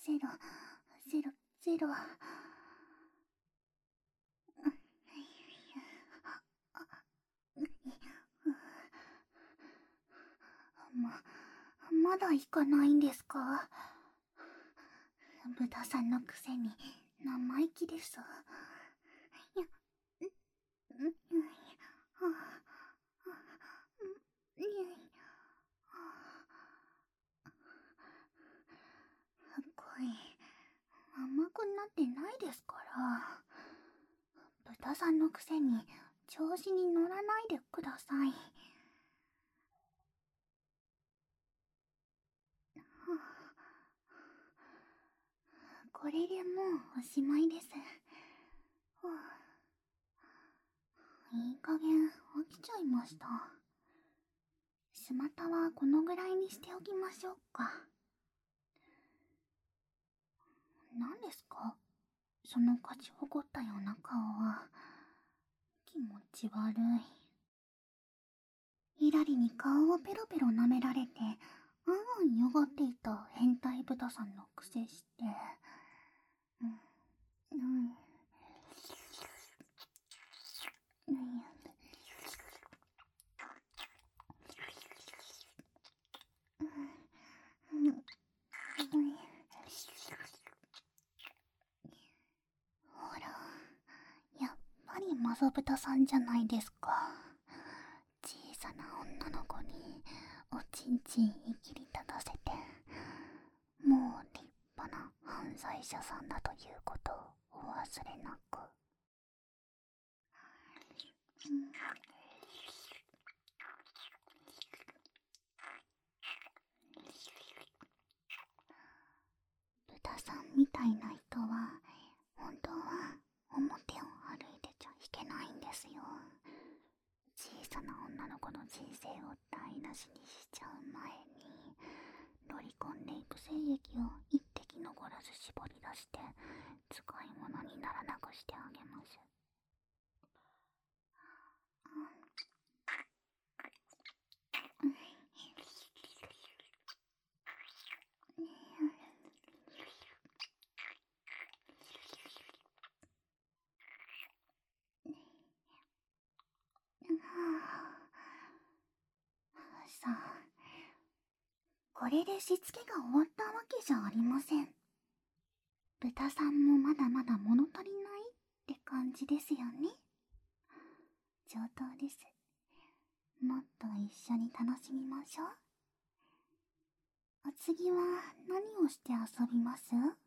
0。まだ行かないんですか？豚さんのくせに生意気です。声甘くなってないですから。豚さんのくせに調子に乗らないでください。これでもうおしまいです。いい加減飽きちゃいました。スマタはこのぐらいにしておきましょうか。何ですか？その勝ち誇ったような顔は。気持ち悪い。ひらりに顔をペロペロ舐められて、あんあん汚っていた変態豚さんのくせして。ほら、やっぱりマゾブタさんじゃないですか。小さな女の子におちんちんいきり立たせて、もう立派な犯罪者さんだということをお忘れなく。豚さんみたいな人は本当は表を歩いてちゃいけないんですよ。小さな女の子の人生を台無しにしちゃう前に、ロリコンレイプ精液を一滴残らず絞り出して使い物にならなくしてあげます。さあ、これでしつけが終わったわけじゃありません。豚さんもまだまだ物足りないって感じですよね。上等です。もっと一緒に楽しみましょう。お次は何をして遊びます？